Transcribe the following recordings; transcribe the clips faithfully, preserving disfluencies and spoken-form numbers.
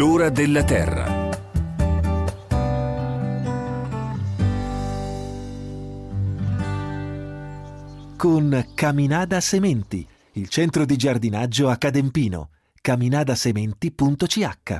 L'ora della terra. Con Caminada Sementi, il centro di giardinaggio a Cadempino. caminadasementi punto c h.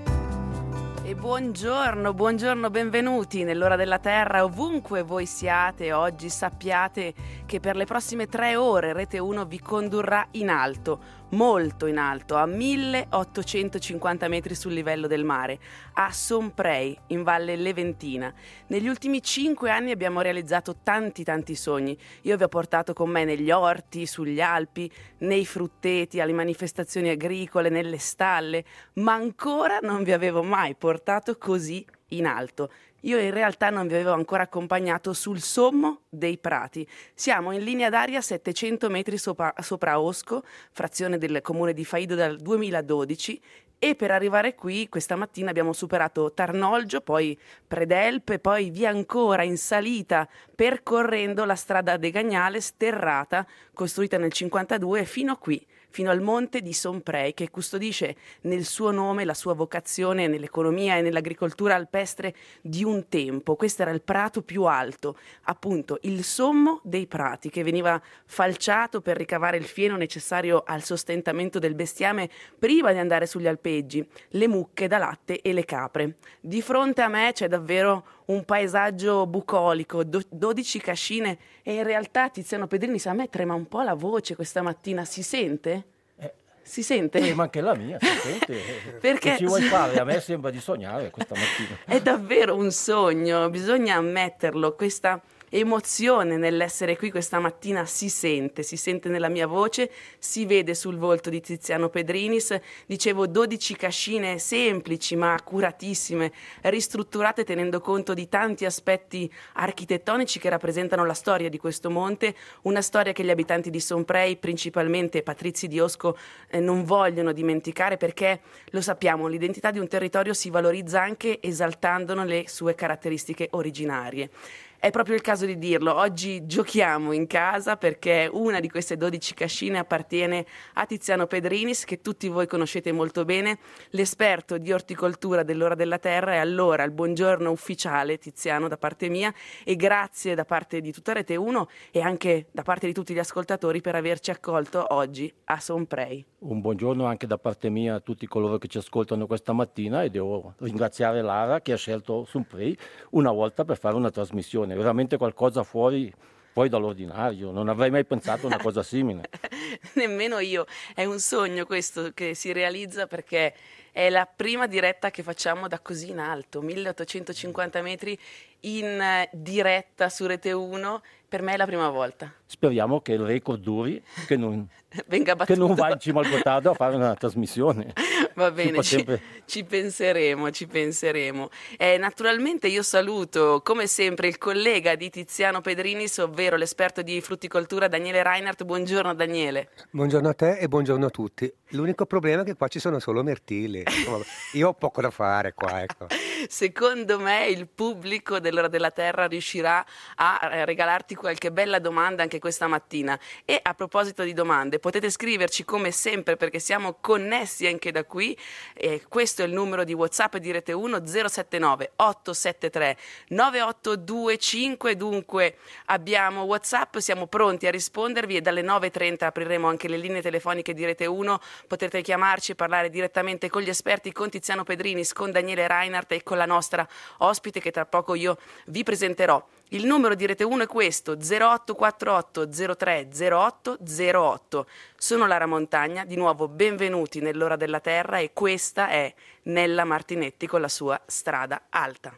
E buongiorno, buongiorno, benvenuti nell'ora della terra, ovunque voi siate. Oggi sappiate che per le prossime tre ore Rete uno vi condurrà in alto, molto in alto, a milleottocentocinquanta metri sul livello del mare, a Somprey, in Valle Leventina. Negli ultimi cinque anni abbiamo realizzato tanti tanti sogni. Io vi ho portato con me negli orti, sugli Alpi, nei frutteti, alle manifestazioni agricole, nelle stalle, ma ancora non vi avevo mai portato così in alto. Io in realtà non vi avevo ancora accompagnato sul Sommo dei Prati. Siamo in linea d'aria settecento metri sopra, sopra Osco, frazione del comune di Faido dal duemiladodici, e per arrivare qui questa mattina abbiamo superato Tarnolgio, poi Predelpe, poi via ancora in salita percorrendo la strada degagnale sterrata costruita nel cinquantadue fino qui, fino al monte di Somprey, che custodisce nel suo nome la sua vocazione nell'economia e nell'agricoltura alpestre di un tempo. Questo era il prato più alto, appunto il Sommo dei Prati, che veniva falciato per ricavare il fieno necessario al sostentamento del bestiame prima di andare sugli alpeggi, le mucche da latte e le capre. Di fronte a me c'è davvero un paesaggio bucolico, do- dodici cascine, e in realtà Tiziano Pedrini, a me trema un po' la voce questa mattina, si sente? Eh, si sente? Sì, ma anche la mia si sente. Perché che ci vuoi fare? A me sembra di sognare questa mattina. è davvero un sogno, bisogna ammetterlo, questa emozione nell'essere qui questa mattina si sente, si sente nella mia voce, si vede sul volto di Tiziano Pedrinis. Dicevo dodici cascine semplici ma accuratissime, ristrutturate tenendo conto di tanti aspetti architettonici che rappresentano la storia di questo monte, una storia che gli abitanti di Somprey, principalmente patrizi di Osco, eh, non vogliono dimenticare, perché lo sappiamo, l'identità di un territorio si valorizza anche esaltandone le sue caratteristiche originarie. È proprio il caso di dirlo, oggi giochiamo in casa perché una di queste dodici cascine appartiene a Tiziano Pedrinis, che tutti voi conoscete molto bene, l'esperto di orticoltura dell'ora della terra. E allora il buongiorno ufficiale, Tiziano, da parte mia, e grazie da parte di tutta Rete uno e anche da parte di tutti gli ascoltatori per averci accolto oggi a Somprey. Un buongiorno anche da parte mia a tutti coloro che ci ascoltano questa mattina, e devo ringraziare Lara che ha scelto Somprey una volta per fare una trasmissione. Veramente qualcosa fuori, fuori dall'ordinario, non avrei mai pensato a una cosa simile. Nemmeno io, è un sogno questo che si realizza, perché è la prima diretta che facciamo da così in alto, milleottocentocinquanta metri in diretta su Rete uno. Per me è la prima volta. Speriamo che il record duri, che non, venga battuto, che non va in cima al Gotardo a fare una trasmissione. Va bene, ci, sempre... ci penseremo, ci penseremo. Eh, naturalmente io saluto, come sempre, il collega di Tiziano Pedrinis, ovvero l'esperto di frutticoltura Daniele Reinhardt. Buongiorno Daniele. Buongiorno a te e buongiorno a tutti. L'unico problema è che qua ci sono solo mirtilli. Io ho poco da fare qua, ecco. Secondo me il pubblico dell'Ora della Terra riuscirà a regalarti qualche bella domanda anche questa mattina. E a proposito di domande, potete scriverci come sempre, perché siamo connessi anche da qui. E questo è il numero di WhatsApp di Rete uno, zero sette nove otto sette tre nove otto due cinque. Dunque abbiamo WhatsApp, siamo pronti a rispondervi, e dalle nove e trenta apriremo anche le linee telefoniche di Rete uno. Potrete chiamarci e parlare direttamente con gli esperti, con Tiziano Pedrinis, con Daniele Reinhardt e con la nostra ospite che tra poco io vi presenterò. Il numero di Rete uno è questo, zero otto quattro otto zero tre zero otto zero otto. Sono Lara Montagna, di nuovo benvenuti nell'Ora della Terra, e questa è Nella Martinetti con la sua Strada Alta.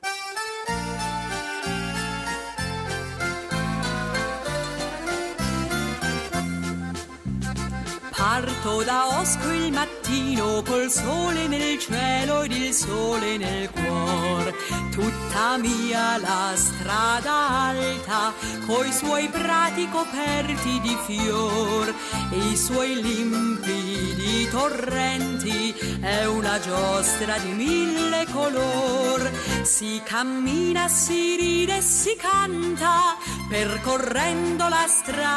Parto da Osco il mattino col sole nel cielo ed il sole nel cuor, tutta mia la strada alta coi suoi prati coperti di fior e i suoi limpidi torrenti, è una giostra di mille color. Si cammina, si ride e si canta percorrendo la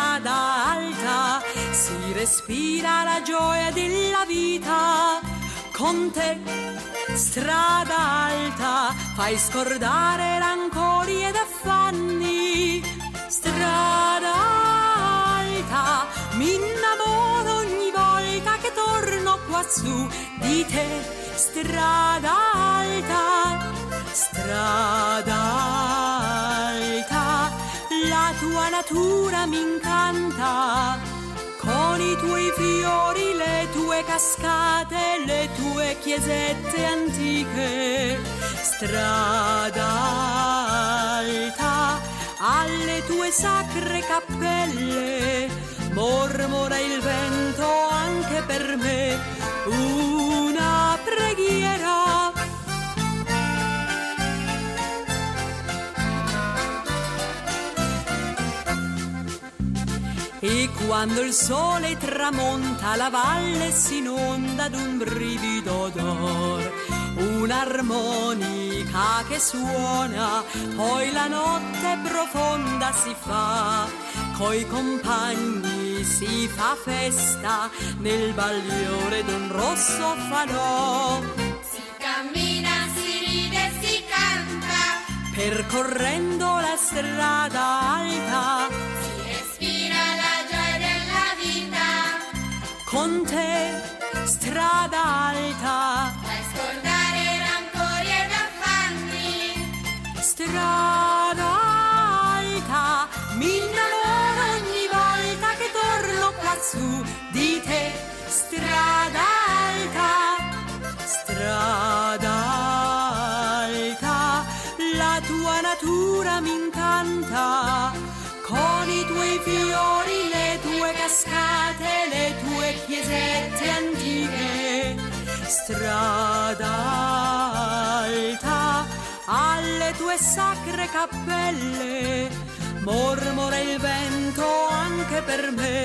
strada alta, si respira la gioia della vita Con te, strada alta, fai scordare rancori ed affanni. Strada alta, mi innamoro ogni volta che torno quassù di te. Strada alta, strada alta, la tua natura mi incanta. Con i tuoi fiori, le tue cascate, le tue chiesette antiche. Strada alta, alle tue sacre cappelle, mormora il vento anche per me una preghiera. E quando il sole tramonta la valle si inonda d'un brivido d'or, un'armonica che suona, poi la notte profonda si fa, coi compagni si fa festa nel bagliore d'un rosso falò. Si cammina, si ride, si canta, percorrendo la strada alta. Con te, strada alta, fai scordare rancori ed affanni. Strada alta, mi innamoro ogni volta che torno quassù di te. Strada alta, strada alta, la tua natura mi incanta. Con i tuoi fiori, le tue cascate, le tue chiesette antiche. Strada alta, alle tue sacre cappelle, mormora il vento anche per me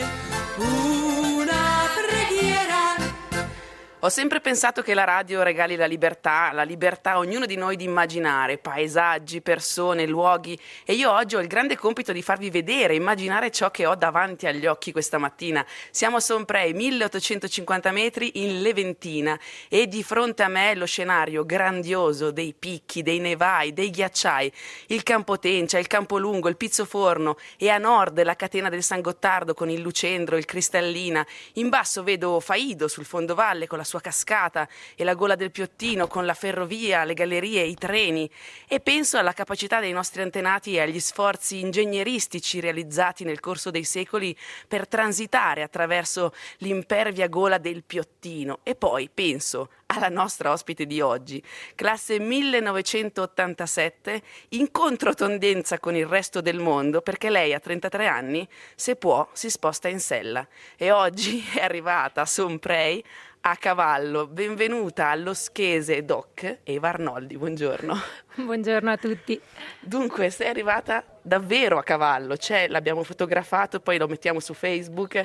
una preghiera. Ho sempre pensato che la radio regali la libertà, la libertà a ognuno di noi di immaginare paesaggi, persone, luoghi, e io oggi ho il grande compito di farvi vedere, immaginare ciò che ho davanti agli occhi questa mattina. Siamo a Somprey, milleottocentocinquanta metri in Leventina, e di fronte a me lo scenario grandioso dei picchi, dei nevai, dei ghiacciai, il Campo Tencia, il Campo Lungo, il Pizzoforno, e a nord la catena del San Gottardo con il Lucendro, il Cristallina. In basso vedo Faido sul fondovalle con la sua cascata e la gola del Piottino con la ferrovia, le gallerie, i treni, e penso alla capacità dei nostri antenati e agli sforzi ingegneristici realizzati nel corso dei secoli per transitare attraverso l'impervia gola del Piottino, e poi penso alla nostra ospite di oggi, classe millenovecentottantasette, in controtendenza con il resto del mondo, perché lei a trentatré anni, se può, si sposta in sella, e oggi è arrivata a Somprey a cavallo. Benvenuta allo Schese Doc Eva Arnoldi, buongiorno. Buongiorno a tutti. Dunque, sei arrivata davvero a cavallo, cioè l'abbiamo fotografato, poi lo mettiamo su Facebook.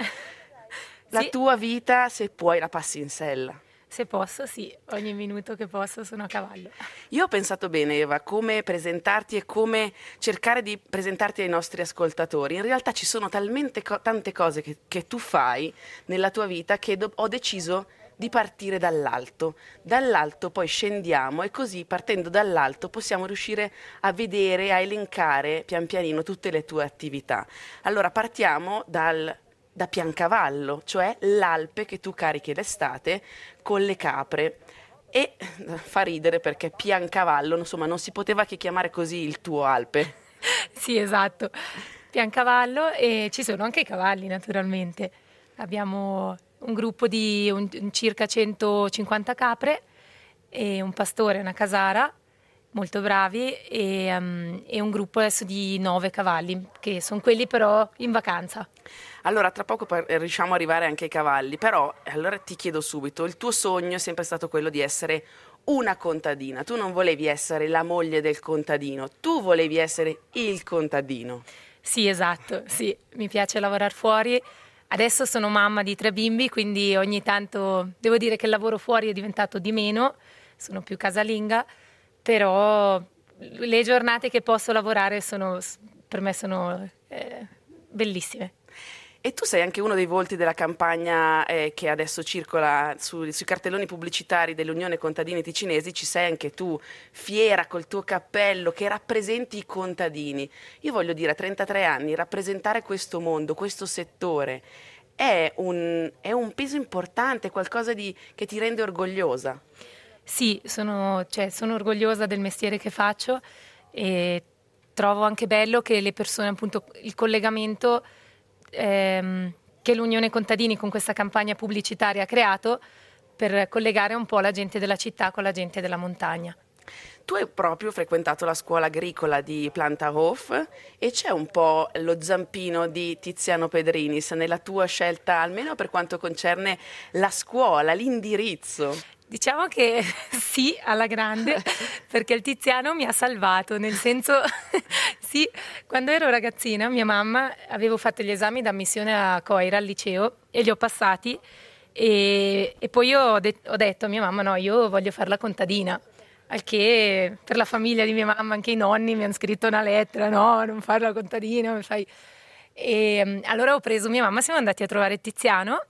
La Sì. tua vita, se puoi, la passi in sella. Se posso, sì, ogni minuto che posso sono a cavallo. Io ho pensato bene, Eva, come presentarti e come cercare di presentarti ai nostri ascoltatori. In realtà ci sono talmente co- tante cose che, che tu fai nella tua vita che do- ho deciso di partire dall'alto. Dall'alto poi scendiamo e così, partendo dall'alto, possiamo riuscire a vedere, a elencare pian pianino tutte le tue attività. Allora partiamo dal da Piancavallo, cioè l'Alpe che tu carichi l'estate con le capre, e fa ridere perché Piancavallo, insomma, non si poteva che chiamare così il tuo Alpe. Sì, esatto. Piancavallo, e ci sono anche i cavalli, naturalmente. Abbiamo un gruppo di un, circa centocinquanta capre e un pastore e una casara molto bravi, e, um, e un gruppo adesso di nove cavalli, che sono quelli però in vacanza. Allora, tra poco par- riusciamo ad arrivare anche ai cavalli, però allora ti chiedo subito, il tuo sogno è sempre stato quello di essere una contadina. Tu non volevi essere la moglie del contadino, tu volevi essere il contadino. Sì, esatto, sì, mi piace lavorare fuori. Adesso sono mamma di tre bimbi, quindi ogni tanto devo dire che il lavoro fuori è diventato di meno, sono più casalinga, però le giornate che posso lavorare sono, per me sono eh, bellissime. E tu sei anche uno dei volti della campagna eh, che adesso circola su- sui cartelloni pubblicitari dell'Unione Contadini Ticinesi, ci sei anche tu, fiera col tuo cappello, che rappresenti i contadini. Io voglio dire, a trentatré anni, rappresentare questo mondo, questo settore, è un, è un peso importante, qualcosa di, che ti rende orgogliosa. Sì, sono, cioè, sono orgogliosa del mestiere che faccio e trovo anche bello che le persone, appunto, il collegamento ehm, che l'Unione Contadini con questa campagna pubblicitaria ha creato per collegare un po' la gente della città con la gente della montagna. Tu hai proprio frequentato la scuola agricola di Planterhof e c'è un po' lo zampino di Tiziano Pedrinis nella tua scelta, almeno per quanto concerne la scuola, l'indirizzo. Diciamo che sì, alla grande, perché il Tiziano mi ha salvato, nel senso, sì, quando ero ragazzina mia mamma, avevo fatto gli esami d'ammissione a Coira al liceo e li ho passati e, e poi io ho, de- ho detto a mia mamma no, io voglio fare la contadina, al che per la famiglia di mia mamma anche i nonni mi hanno scritto una lettera, no, non fare la contadina, mi fai... E allora ho preso mia mamma, siamo andati a trovare Tiziano.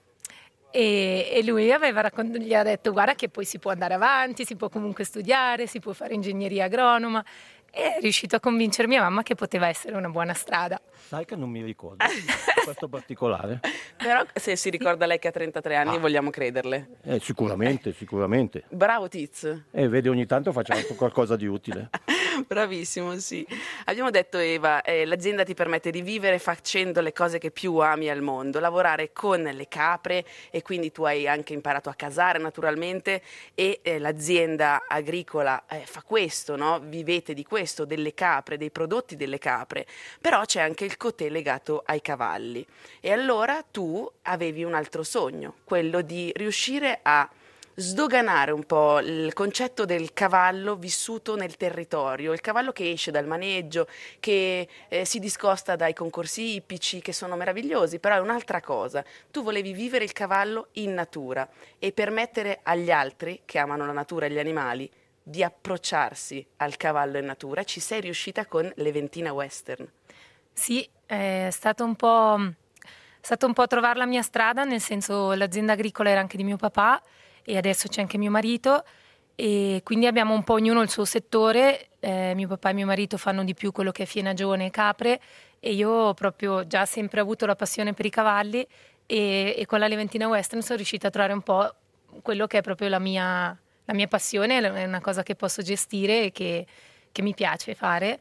E, e lui aveva raccont- gli ha detto guarda che poi si può andare avanti, si può comunque studiare, si può fare ingegneria agronoma e è riuscito a convincere mia mamma che poteva essere una buona strada. Sai che non mi ricordo questo particolare? Però se si ricorda lei che ha trentatré anni, Ah. vogliamo crederle. Eh, sicuramente, sicuramente. Bravo Tiz. E vedi, ogni tanto facciamo qualcosa di utile. Bravissimo, sì. Abbiamo detto, Eva, eh, l'azienda ti permette di vivere facendo le cose che più ami al mondo, lavorare con le capre e quindi tu hai anche imparato a casare naturalmente e eh, l'azienda agricola eh, fa questo, no? Vivete di questo, delle capre, dei prodotti delle capre, però c'è anche il cotè legato ai cavalli. E allora tu avevi un altro sogno, quello di riuscire a sdoganare un po' il concetto del cavallo vissuto nel territorio, il cavallo che esce dal maneggio, che eh, si discosta dai concorsi ippici, che sono meravigliosi, però è un'altra cosa. Tu volevi vivere il cavallo in natura e permettere agli altri, che amano la natura e gli animali, di approcciarsi al cavallo in natura. Ci sei riuscita con l'Eventina Western. Sì, è stato un po', è stato un po' trovare la mia strada, nel senso l'azienda agricola era anche di mio papà e adesso c'è anche mio marito e quindi abbiamo un po' ognuno il suo settore, eh, mio papà e mio marito fanno di più quello che è fienagione e capre e io ho proprio già sempre avuto la passione per i cavalli e, e con la Leventina Western sono riuscita a trovare un po' quello che è proprio la mia, la mia passione, è una cosa che posso gestire e che, che mi piace fare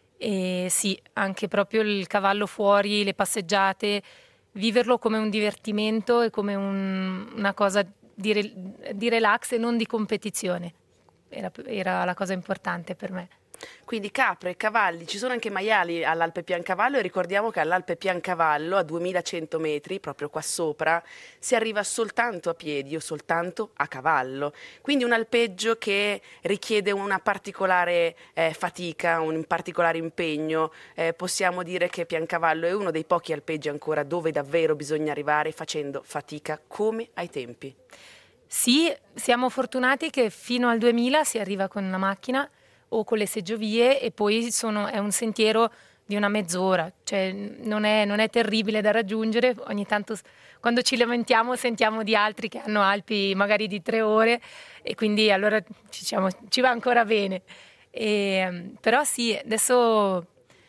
e sì, anche proprio il cavallo fuori, le passeggiate, viverlo come un divertimento e come un, una cosa Di, re, di relax e non di competizione, era, era la cosa importante per me. Quindi capre, cavalli, ci sono anche maiali all'Alpe Piancavallo e ricordiamo che all'Alpe Piancavallo a duemilacento metri, proprio qua sopra, si arriva soltanto a piedi o soltanto a cavallo. Quindi un alpeggio che richiede una particolare eh, fatica, un particolare impegno. Eh, possiamo dire che Piancavallo è uno dei pochi alpeggi ancora dove davvero bisogna arrivare facendo fatica come ai tempi. Sì, siamo fortunati che fino al duemila si arriva con una macchina o con le seggiovie e poi sono, è un sentiero di una mezz'ora, cioè non è, non è terribile da raggiungere, ogni tanto quando ci lamentiamo sentiamo di altri che hanno Alpi magari di tre ore e quindi allora ci, diciamo, ci va ancora bene. E, però sì, adesso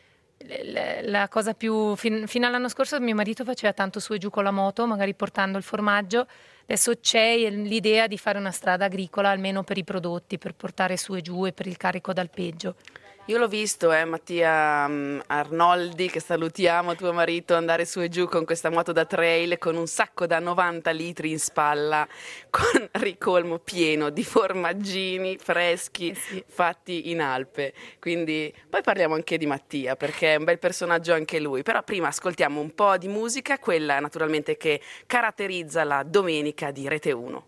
la cosa più, fin, fino all'anno scorso mio marito faceva tanto su e giù con la moto, magari portando il formaggio. Adesso c'è l'idea di fare una strada agricola almeno per i prodotti, per portare su e giù e per il carico d'alpeggio. Io l'ho visto, eh, Mattia um, Arnoldi, che salutiamo, tuo marito, andare su e giù con questa moto da trail con un sacco da novanta litri in spalla, con ricolmo pieno di formaggini freschi eh sì. fatti in Alpe. Quindi poi parliamo anche di Mattia, perché è un bel personaggio anche lui. Però prima ascoltiamo un po' di musica, quella naturalmente che caratterizza la domenica di Rete uno.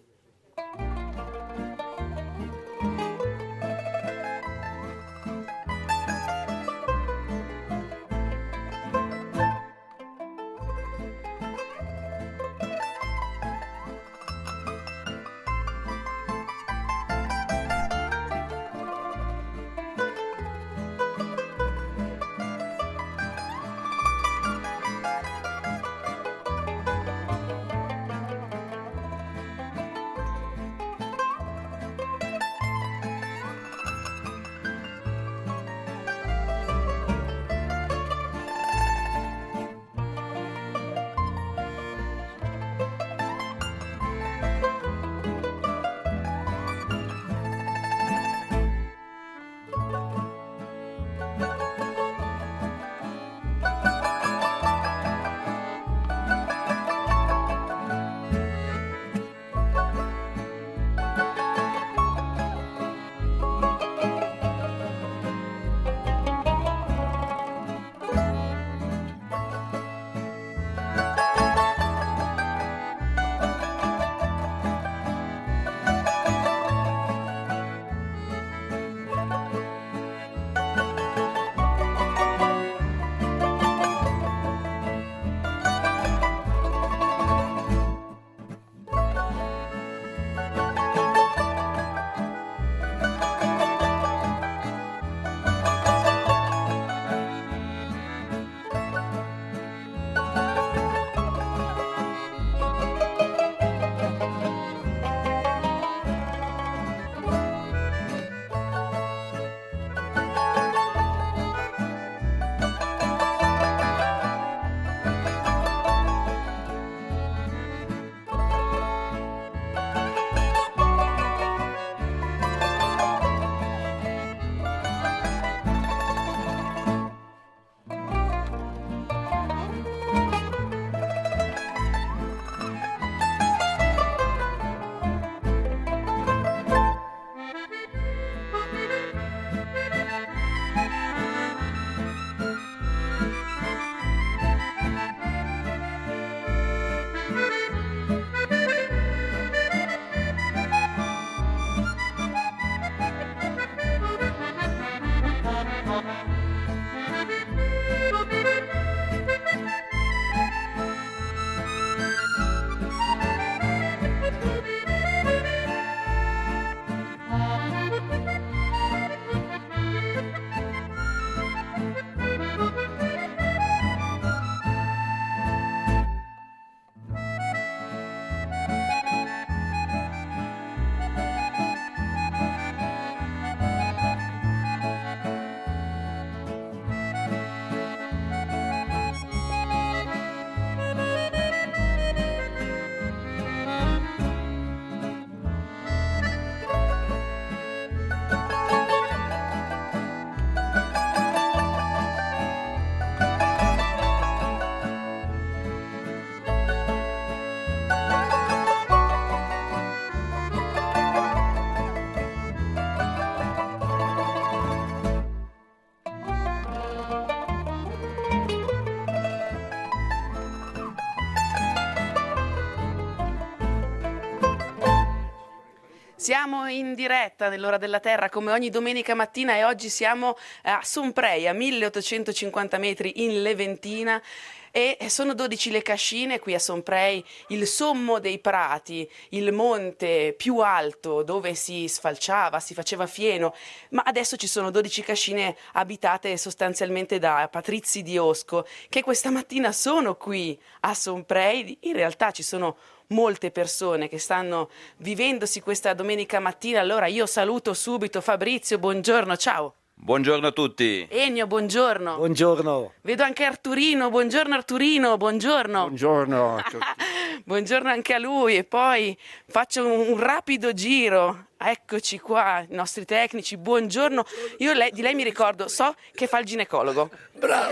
Siamo in diretta nell'ora della Terra come ogni domenica mattina e oggi siamo a Somprey, a milleottocentocinquanta metri in Leventina. E sono dodici le cascine qui a Somprey, il sommo dei prati, il monte più alto dove si sfalciava, si faceva fieno, ma adesso ci sono dodici cascine abitate sostanzialmente da patrizi di Osco che questa mattina sono qui a Somprey. In realtà ci sono molte persone che stanno vivendosi questa domenica mattina. Allora io saluto subito Fabrizio, buongiorno, ciao. Buongiorno a tutti. Ennio, buongiorno. Buongiorno. Vedo anche Arturino, buongiorno Arturino, buongiorno. Buongiorno a tutti. Buongiorno anche a lui e poi faccio un, un rapido giro. Eccoci qua, i nostri tecnici, buongiorno. Io lei, di lei mi ricordo, so che fa il ginecologo. Brava!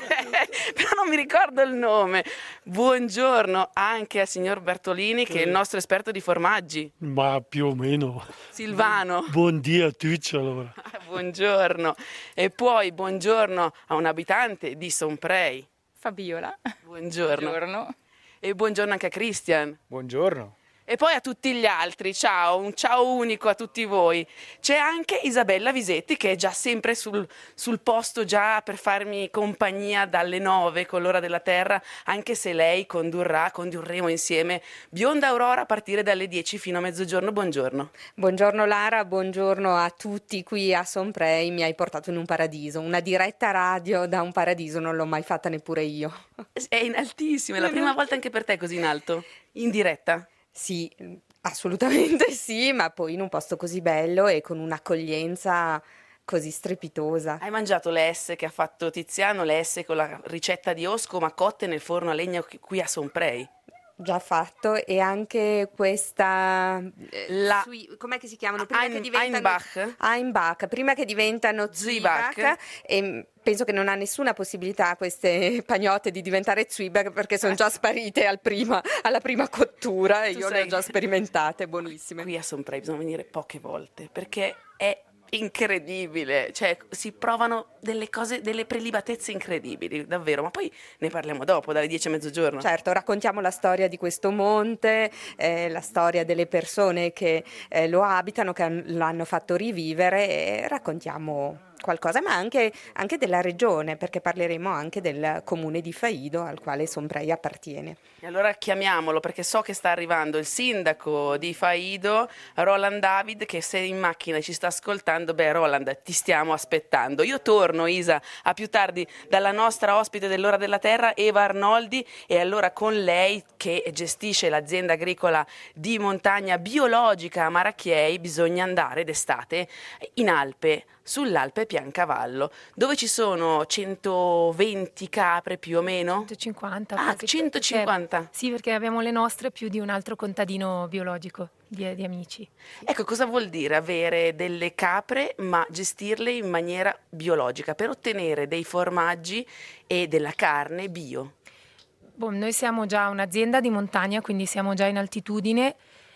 Però non mi ricordo il nome. Buongiorno anche al signor Bertolini, che è il nostro esperto di formaggi. Ma più o meno. Silvano. Buondì a tutti allora. Buongiorno. E poi buongiorno a un abitante di Somprey. Fabiola. Buongiorno. Buongiorno. E buongiorno anche a Christian. Buongiorno. E poi a tutti gli altri, ciao, un ciao unico a tutti voi. C'è anche Isabella Visetti che è già sempre sul, sul posto già per farmi compagnia dalle nove con l'ora della Terra, anche se lei condurrà, condurremo insieme Bionda Aurora a partire dalle dieci fino a mezzogiorno. Buongiorno. Buongiorno Lara, buongiorno a tutti qui a Somprey. Mi hai portato in un paradiso, una diretta radio da un paradiso, non l'ho mai fatta neppure io. È in altissimo, è la prima volta anche per te così in alto, in diretta. Sì, assolutamente sì, ma poi in un posto così bello e con un'accoglienza così strepitosa. Hai mangiato le S che ha fatto Tiziano, le S con la ricetta di Osco, ma cotte nel forno a legna qui a Somprey? Già fatto, e anche questa la sui, com'è che si chiamano? Prima Ein, che diventano Einbach. Einbach, prima che diventano Zwieback, Zwieback. E penso che non ha nessuna possibilità queste pagnotte di diventare Zwieback perché sono già sparite al prima, alla prima cottura e Tu io sei... le ho già sperimentate, buonissime. Qui a Somprey bisogna venire poche volte perché è incredibile, cioè si provano delle cose, delle prelibatezze incredibili, davvero, ma poi ne parliamo dopo, dalle dieci a mezzogiorno. Certo, raccontiamo la storia di questo monte, eh, la storia delle persone che eh, lo abitano, che han- l'hanno fatto rivivere, e raccontiamo qualcosa, ma anche, anche della regione, perché parleremo anche del comune di Faido al quale Somprey appartiene. E allora chiamiamolo, perché so che sta arrivando il sindaco di Faido, Roland David, che se in macchina ci sta ascoltando, beh Roland, ti stiamo aspettando. Io torno, Isa, a più tardi dalla nostra ospite dell'Ora della Terra, Eva Arnoldi, e allora con lei, che gestisce l'azienda agricola di montagna biologica a Maracchiei, bisogna andare d'estate in Alpe, sull'Alpe Piancavallo, dove ci sono centoventi capre più o meno? centocinquanta. Ah, quasi. centocinquanta. Perché, sì, perché abbiamo le nostre più di un altro contadino biologico di, di amici. Ecco, cosa vuol dire avere delle capre ma gestirle in maniera biologica per ottenere dei formaggi e della carne bio? Boh, noi siamo già un'azienda di montagna, quindi siamo già in altitudine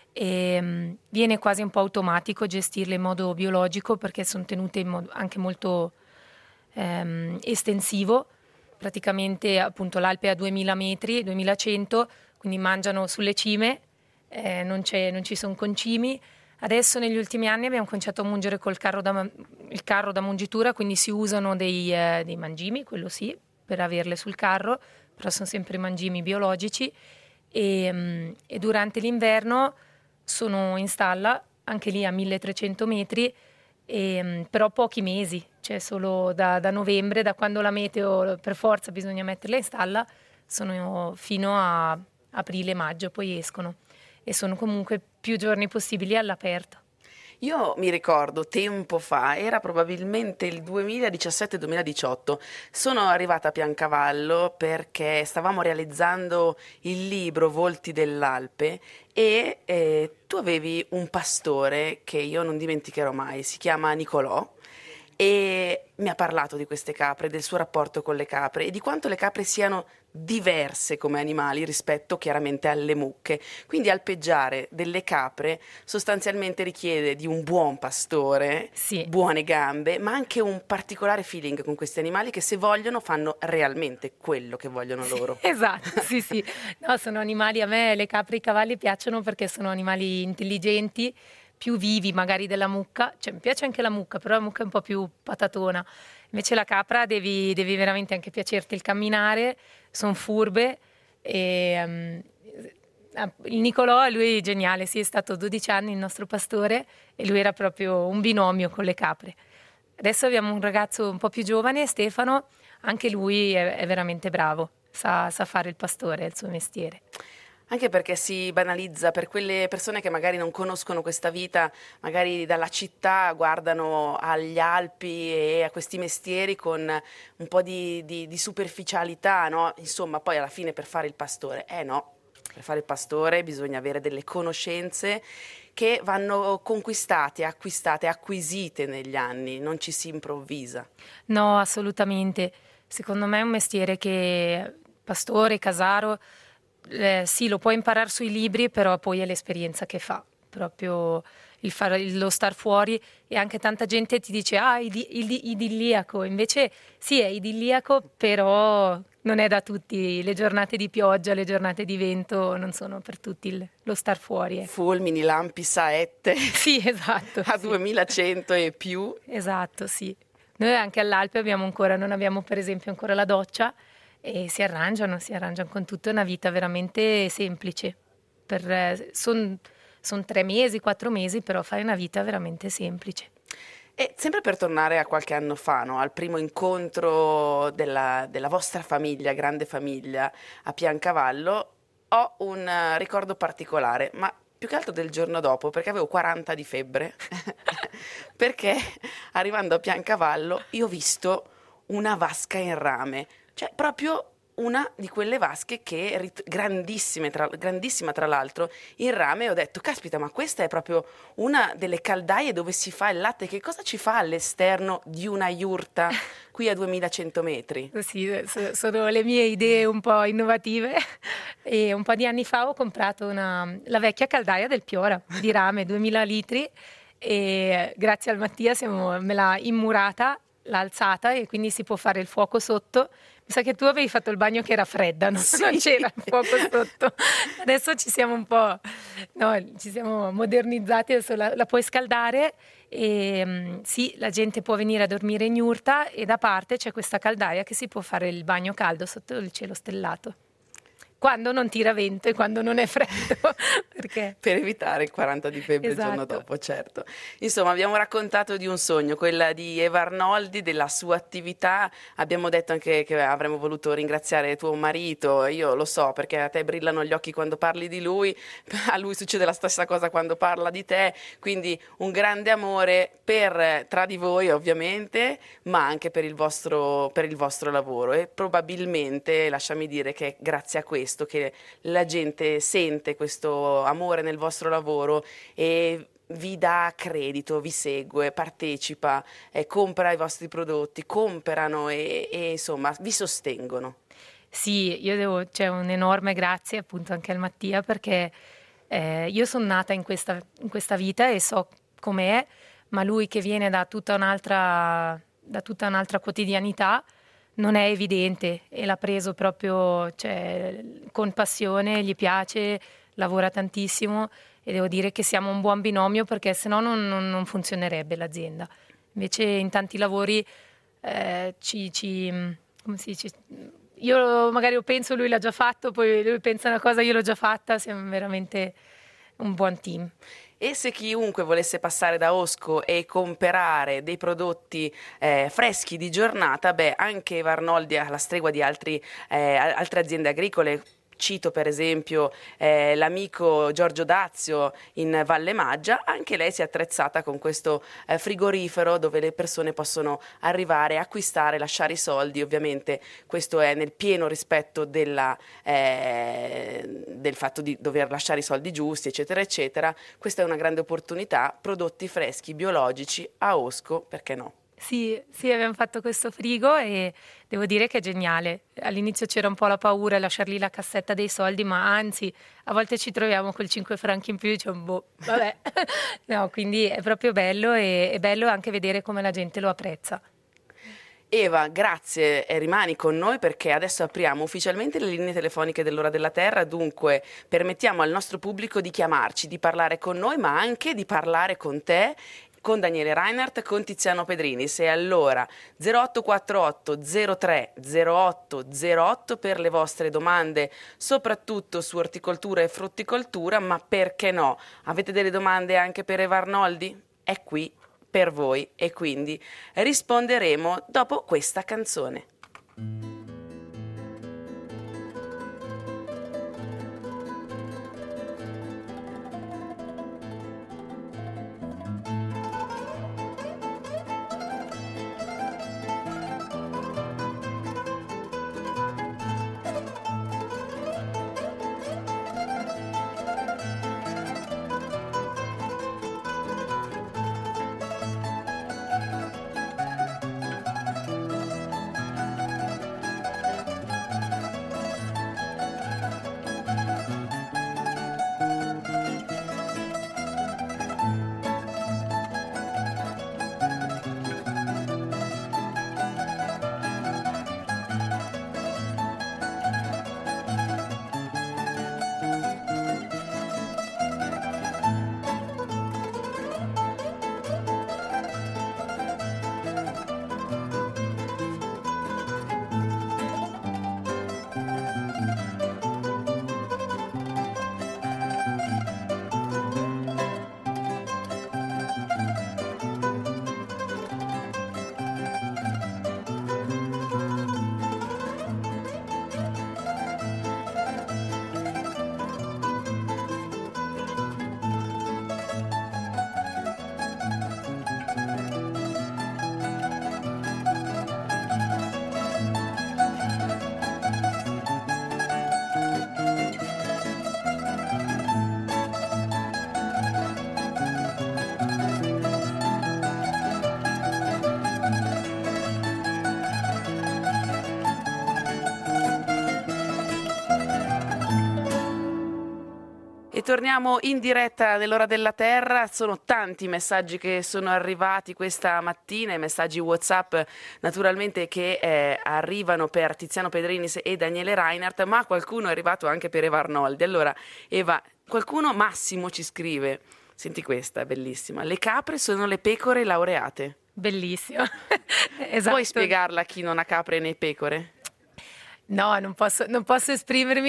e um, viene quasi un po' automatico gestirle in modo biologico perché sono tenute in modo anche molto um, estensivo. Praticamente appunto l'Alpe è a duemila metri, duemilacento, quindi mangiano sulle cime, eh, non, c'è, non ci sono concimi. Adesso negli ultimi anni abbiamo cominciato a mungere col carro da, il carro da mungitura, quindi si usano dei, eh, dei mangimi, quello sì, per averle sul carro, però sono sempre mangimi biologici e, um, e durante l'inverno sono in stalla, anche lì a milletrecento metri, e, um, però pochi mesi, cioè solo da, da novembre, da quando la meteo per forza bisogna metterla in stalla, sono fino a aprile-maggio, poi escono e sono comunque più giorni possibili all'aperto. Io mi ricordo tempo fa, era probabilmente il duemiladiciassette duemiladiciotto, sono arrivata a Piancavallo perché stavamo realizzando il libro Volti dell'Alpe e eh, tu avevi un pastore che io non dimenticherò mai, si chiama Nicolò, e mi ha parlato di queste capre, del suo rapporto con le capre e di quanto le capre siano diverse come animali rispetto chiaramente alle mucche. Quindi alpeggiare delle capre sostanzialmente richiede di un buon pastore, sì, buone gambe, ma anche un particolare feeling con questi animali che se vogliono fanno realmente quello che vogliono loro. Esatto, sì sì, no, sono animali, a me le capre e i cavalli piacciono perché sono animali intelligenti, più vivi magari della mucca, cioè mi piace anche la mucca, però la mucca è un po' più patatona, invece la capra devi, devi veramente anche piacerti il camminare, sono furbe e um, il Nicolò, lui è geniale, sì, è stato dodici anni il nostro pastore e lui era proprio un binomio con le capre. Adesso abbiamo un ragazzo un po' più giovane, Stefano, anche lui è, è veramente bravo, sa, sa fare il pastore, è il suo mestiere. Anche perché si banalizza per quelle persone che magari non conoscono questa vita, magari dalla città guardano agli Alpi e a questi mestieri con un po' di, di, di superficialità, no? Insomma, poi alla fine per fare il pastore, eh no, per fare il pastore bisogna avere delle conoscenze che vanno conquistate, acquistate, acquisite negli anni, non ci si improvvisa. No, assolutamente. Secondo me è un mestiere che pastore, casaro, Eh, sì, lo puoi imparare sui libri, però poi è l'esperienza che fa, proprio il fare, lo star fuori, e anche tanta gente ti dice ah, idi- idi- idilliaco, invece sì, è idilliaco, però non è da tutti, le giornate di pioggia, le giornate di vento non sono per tutti il, lo star fuori. Ecco. Fulmini, lampi, saette. Sì, esatto. A sì. duemilacento e più. Esatto, sì. Noi anche all'Alpe abbiamo ancora, non abbiamo per esempio ancora la doccia, e si arrangiano, si arrangiano con tutto, è una vita veramente semplice. Sono son tre mesi, quattro mesi, però fai una vita veramente semplice. E sempre per tornare a qualche anno fa, no? Al primo incontro della, della vostra famiglia, grande famiglia, a Piancavallo, ho un uh, ricordo particolare, ma più che altro del giorno dopo, perché avevo quaranta di febbre, perché arrivando a Piancavallo io ho visto una vasca in rame, cioè proprio una di quelle vasche che rit- grandissime tra, grandissima tra l'altro in rame, e ho detto caspita, ma questa è proprio una delle caldaie dove si fa il latte, che cosa ci fa all'esterno di una iurta qui a duemilacento metri? Sì, sono le mie idee un po' innovative, e un po' di anni fa ho comprato una, la vecchia caldaia del Piora di rame, duemila litri, e grazie al Mattia siamo, me l'ha immurata, l'ha alzata, e quindi si può fare il fuoco sotto. Mi sa che tu avevi fatto il bagno che era fredda, no? Sì. Non c'era il fuoco sotto. Adesso ci siamo un po', no, ci siamo modernizzati, adesso la, la puoi scaldare e um, sì, la gente può venire a dormire in yurta, e da parte c'è questa caldaia che si può fare il bagno caldo sotto il cielo stellato. Quando non tira vento e quando non è freddo. Perché? Per evitare il quaranta di febbre esatto. Il giorno dopo, certo. Insomma, abbiamo raccontato di un sogno, quella di Eva Arnoldi, della sua attività. Abbiamo detto anche che avremmo voluto ringraziare tuo marito. Io lo so, perché a te brillano gli occhi quando parli di lui, a lui succede la stessa cosa quando parla di te. Quindi un grande amore per, tra di voi ovviamente, ma anche per il vostro, per il vostro lavoro. E probabilmente, lasciami dire che è grazie a questo che la gente sente questo amore nel vostro lavoro e vi dà credito, vi segue, partecipa, eh, compra i vostri prodotti, comprano e, e insomma vi sostengono. Sì, io devo, c'è un enorme grazie appunto anche al Mattia, perché eh, io sono nata in questa, in questa vita e so com'è, ma lui che viene da tutta un'altra, da tutta un'altra quotidianità, non è evidente, e l'ha preso proprio, cioè, con passione, gli piace, lavora tantissimo, e devo dire che siamo un buon binomio, perché sennò non, non, non funzionerebbe l'azienda. Invece in tanti lavori eh, ci, ci, come si dice, io magari lo penso, lui l'ha già fatto, poi lui pensa una cosa, io l'ho già fatta, siamo veramente un buon team. E se chiunque volesse passare da Osco e comprare dei prodotti eh, freschi di giornata, beh, anche Eva Arnoldi, alla stregua di altri, eh, altre aziende agricole, cito per esempio eh, l'amico Giorgio Dazio in Valle Maggia, anche lei si è attrezzata con questo eh, frigorifero dove le persone possono arrivare, acquistare, lasciare i soldi. Ovviamente questo è nel pieno rispetto della, eh, del fatto di dover lasciare i soldi giusti, eccetera eccetera. Questa è una grande opportunità, prodotti freschi, biologici a Osco, perché no? Sì, sì, abbiamo fatto questo frigo e devo dire che è geniale. All'inizio c'era un po' la paura a lasciar lì la cassetta dei soldi, ma anzi, a volte ci troviamo col cinque franchi in più e diciamo, boh, vabbè. No, quindi è proprio bello, e è bello anche vedere come la gente lo apprezza. Eva, grazie, e rimani con noi perché adesso apriamo ufficialmente le linee telefoniche dell'Ora della Terra, dunque permettiamo al nostro pubblico di chiamarci, di parlare con noi, ma anche di parlare con te, con Daniele Reinhardt, con Tiziano Pedrinis. E allora zero otto quattro otto zero tre zero otto zero otto per le vostre domande, soprattutto su orticoltura e frutticoltura, ma perché no? Avete delle domande anche per Eva Arnoldi? È qui per voi e quindi risponderemo dopo questa canzone. E torniamo in diretta nell'Ora della Terra. Sono tanti i messaggi che sono arrivati questa mattina, i messaggi WhatsApp naturalmente che eh, arrivano per Tiziano Pedrinis e Daniele Reinhardt, ma qualcuno è arrivato anche per Eva Arnoldi. Allora, Eva, qualcuno, Massimo ci scrive, senti questa, è bellissima: le capre sono le pecore laureate. Bellissimo. Esatto. Puoi spiegarla a chi non ha capre né pecore? No, non posso, non posso esprimermi.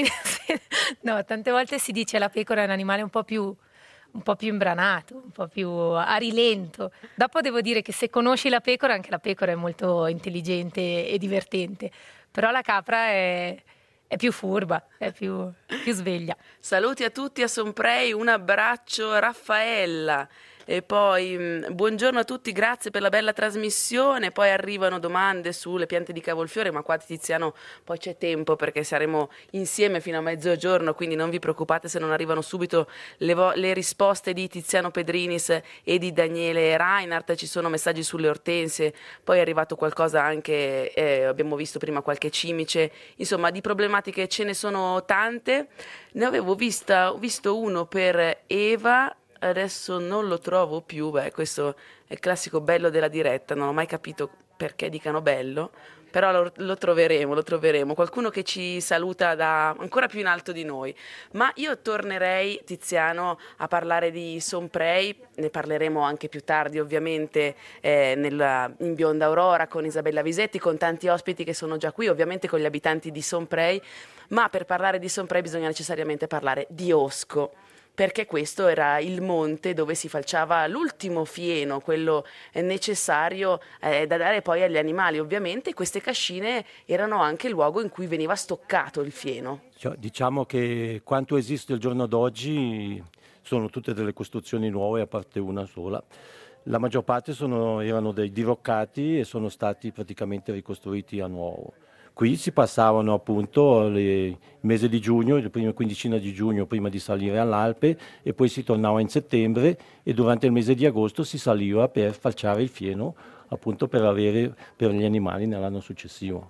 No, tante volte si dice la pecora è un animale un po' più, un po' più imbranato, un po' più a rilento. Dopo devo dire che se conosci la pecora, anche la pecora è molto intelligente e divertente, però la capra è, è più furba, è più, più sveglia. Saluti a tutti a Somprey, un abbraccio Raffaella. E poi mh, buongiorno a tutti, grazie per la bella trasmissione. Poi arrivano domande sulle piante di cavolfiore, ma qua Tiziano poi c'è tempo perché saremo insieme fino a mezzogiorno, quindi non vi preoccupate se non arrivano subito le, vo- le risposte di Tiziano Pedrinis e di Daniele Reinhardt. Ci sono messaggi sulle ortensie, poi è arrivato qualcosa anche, eh, abbiamo visto prima qualche cimice, insomma di problematiche ce ne sono tante. Ne avevo vista, ho visto uno per Eva, adesso non lo trovo più. Beh, questo è il classico bello della diretta, non ho mai capito perché dicano bello, però lo, lo troveremo, lo troveremo. Qualcuno che ci saluta da ancora più in alto di noi. Ma io tornerei, Tiziano, a parlare di Somprey, ne parleremo anche più tardi ovviamente eh, nella, in Bionda Aurora con Isabella Visetti, con tanti ospiti che sono già qui, ovviamente con gli abitanti di Somprey, ma per parlare di Somprey bisogna necessariamente parlare di Osco, perché questo era il monte dove si falciava l'ultimo fieno, quello necessario eh, da dare poi agli animali. Ovviamente queste cascine erano anche il luogo in cui veniva stoccato il fieno. Cioè, diciamo che quanto esiste il giorno d'oggi sono tutte delle costruzioni nuove, a parte una sola. La maggior parte sono, erano dei diroccati e sono stati praticamente ricostruiti a nuovo. Qui si passavano appunto le, il mese di giugno, la prima quindicina di giugno prima di salire all'Alpe, e poi si tornava in settembre e durante il mese di agosto si saliva per falciare il fieno appunto per avere per gli animali nell'anno successivo.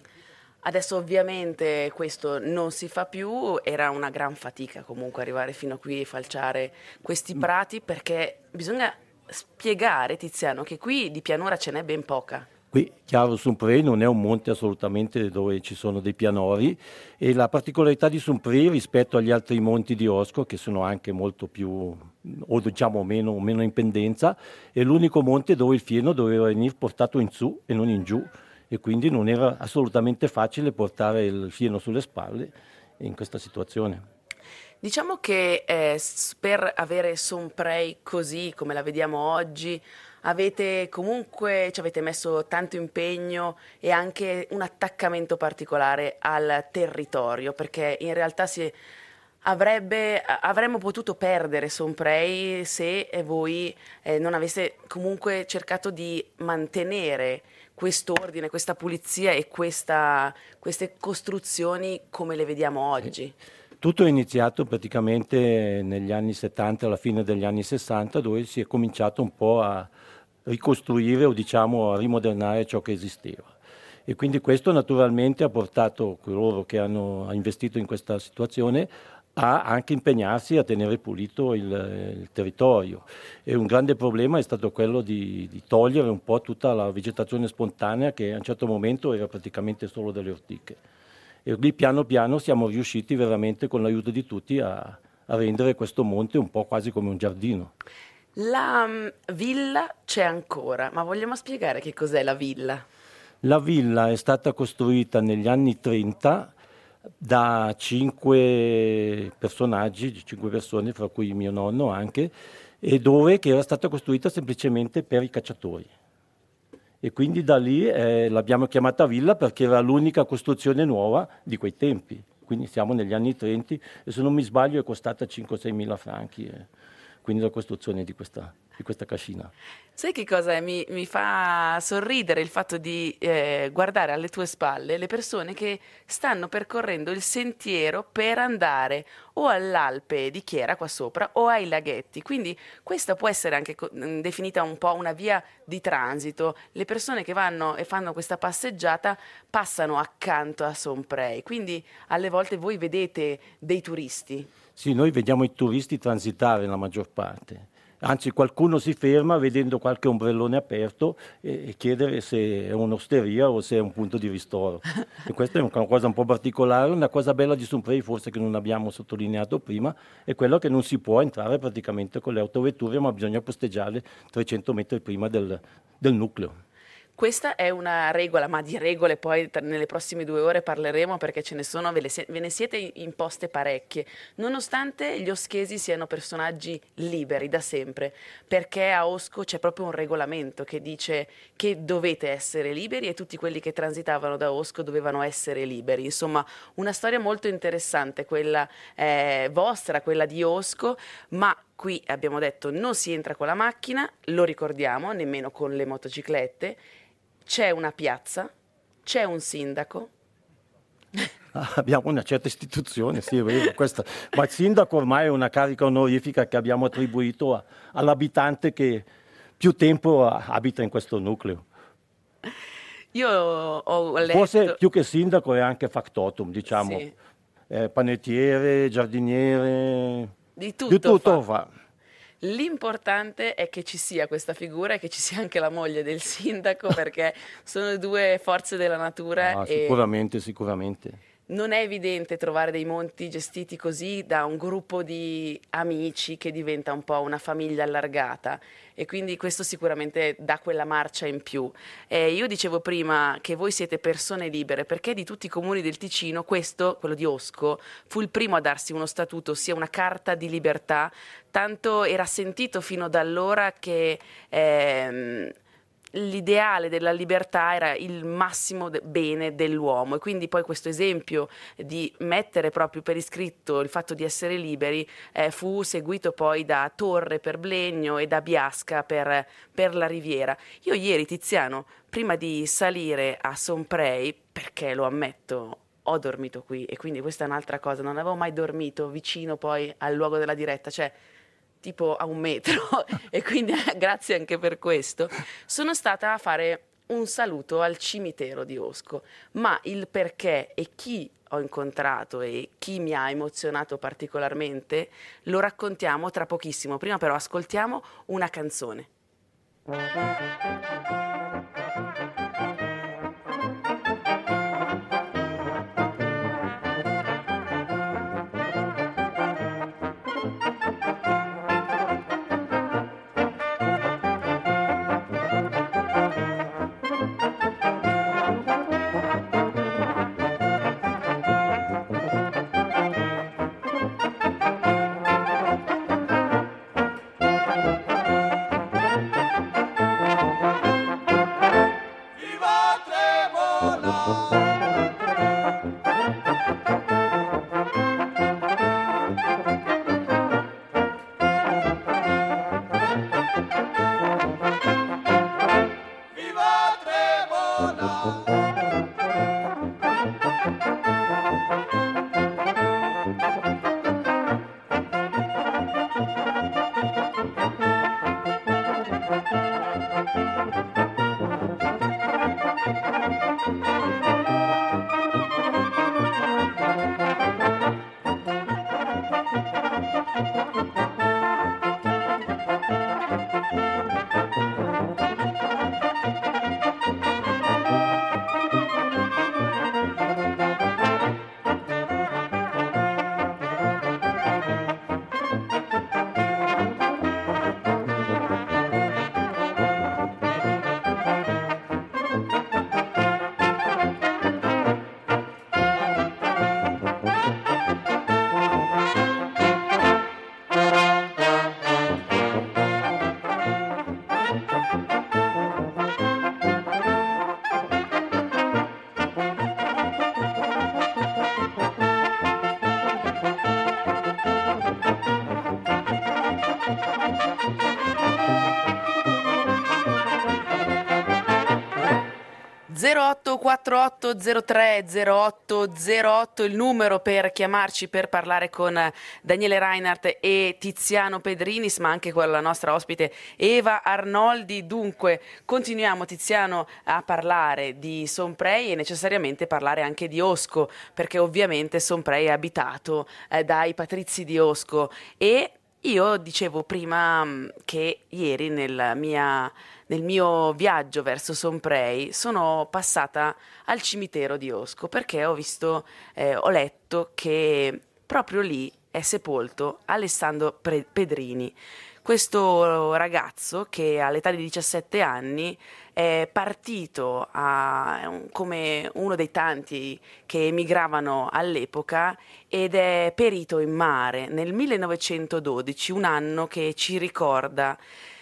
Adesso ovviamente questo non si fa più, era una gran fatica comunque arrivare fino a qui e falciare questi prati, perché bisogna spiegare, Tiziano, che qui di pianura ce n'è ben poca. Qui, chiaro, Sompré non è un monte assolutamente dove ci sono dei pianori, e la particolarità di Sompré rispetto agli altri monti di Osco, che sono anche molto più, o diciamo meno, meno in pendenza, è l'unico monte dove il fieno doveva venire portato in su e non in giù, e quindi non era assolutamente facile portare il fieno sulle spalle in questa situazione. Diciamo che eh, s- per avere Sompré così come la vediamo oggi, avete comunque, ci avete messo tanto impegno e anche un attaccamento particolare al territorio, perché in realtà si avrebbe, a- avremmo potuto perdere Sompré se eh, voi eh, non aveste comunque cercato di mantenere quest'ordine, questa pulizia e questa, queste costruzioni come le vediamo oggi. Tutto è iniziato praticamente negli anni settanta, alla fine degli anni sessanta, dove si è cominciato un po' a ricostruire o diciamo a rimodernare ciò che esisteva. E quindi questo naturalmente ha portato coloro che hanno investito in questa situazione a anche impegnarsi a tenere pulito il, il territorio. E un grande problema è stato quello di, di togliere un po' tutta la vegetazione spontanea, che a un certo momento era praticamente solo delle ortiche. E lì piano piano siamo riusciti veramente, con l'aiuto di tutti, a, a rendere questo monte un po' quasi come un giardino. La mm, villa c'è ancora, ma vogliamo spiegare che cos'è la villa? La villa è stata costruita negli anni trenta da cinque personaggi, cinque persone, fra cui mio nonno anche, e dove che era stata costruita semplicemente per i cacciatori. E quindi da lì eh, l'abbiamo chiamata villa perché era l'unica costruzione nuova di quei tempi. Quindi siamo negli anni trenta e, se non mi sbaglio, è costata cinque sei mila franchi. Eh. Quindi la costruzione di questa, di questa cascina. Sai che cosa mi, mi fa sorridere il fatto di eh, guardare alle tue spalle le persone che stanno percorrendo il sentiero per andare o all'Alpe di Chiera qua sopra o ai laghetti, quindi questa può essere anche co- definita un po' una via di transito. Le persone che vanno e fanno questa passeggiata passano accanto a Sompré, quindi alle volte voi vedete dei turisti. Sì, noi vediamo i turisti transitare la maggior parte. Anzi, qualcuno si ferma vedendo qualche ombrellone aperto e, e chiedere se è un'osteria o se è un punto di ristoro. E questa è una cosa un po' particolare. Una cosa bella di Sompré, forse che non abbiamo sottolineato prima, è quello che non si può entrare praticamente con le autovetture, ma bisogna posteggiare trecento metri prima del, del nucleo. Questa è una regola, ma di regole poi tra- nelle prossime due ore parleremo, perché ce ne sono, ve, le se- ve ne siete i- imposte parecchie, nonostante gli oschesi siano personaggi liberi da sempre, perché a Osco c'è proprio un regolamento che dice che dovete essere liberi e tutti quelli che transitavano da Osco dovevano essere liberi. Insomma, una storia molto interessante, quella eh, vostra, quella di Osco, ma qui abbiamo detto non si entra con la macchina, lo ricordiamo, nemmeno con le motociclette. C'è una piazza, c'è un sindaco. Abbiamo una certa istituzione, sì, è vero, questa. Ma il sindaco ormai è una carica onorifica che abbiamo attribuito a, all'abitante che più tempo abita in questo nucleo. Io ho letto... Forse più che sindaco è anche factotum, diciamo, Sì. eh, panettiere, giardiniere, Di tutto, di tutto fa. fa. L'importante è che ci sia questa figura e che ci sia anche la moglie del sindaco, perché sono due forze della natura. Ah, e sicuramente, sicuramente. non è evidente trovare dei monti gestiti così da un gruppo di amici che diventa un po' una famiglia allargata, e quindi questo sicuramente dà quella marcia in più. Eh, io dicevo prima che voi siete persone libere, perché di tutti i comuni del Ticino questo, quello di Osco, fu il primo a darsi uno statuto, ossia una carta di libertà, tanto era sentito fino ad allora che ehm, l'ideale della libertà era il massimo de- bene dell'uomo, e quindi poi questo esempio di mettere proprio per iscritto il fatto di essere liberi eh, fu seguito poi da Torre per Blegno e da Biasca per, per la Riviera. Io ieri, Tiziano, prima di salire a Sompré, perché lo ammetto, ho dormito qui, e quindi questa è un'altra cosa, non avevo mai dormito vicino poi al luogo della diretta, cioè tipo a un metro, e quindi grazie anche per questo. Sono stata a fare un saluto al cimitero di Osco, ma il perché e chi ho incontrato e chi mi ha emozionato particolarmente lo raccontiamo tra pochissimo. Prima però ascoltiamo una canzone. zero otto quattro otto zero tre zero otto zero otto il numero per chiamarci per parlare con Daniele Reinhardt e Tiziano Pedrinis, ma anche con la nostra ospite Eva Arnoldi. Dunque continuiamo, Tiziano, a parlare di Somprey e necessariamente parlare anche di Osco, perché ovviamente Somprey è abitato eh, dai patrizi di Osco. E io dicevo prima mh, che ieri nella mia nel mio viaggio verso Somprey sono passata al cimitero di Osco, perché ho visto, eh, ho letto che proprio lì è sepolto Alessandro Pre- Pedrini, questo ragazzo che all'età di diciassette anni è partito a, come uno dei tanti che emigravano all'epoca ed è perito in mare nel millenovecentododici, un anno che ci ricorda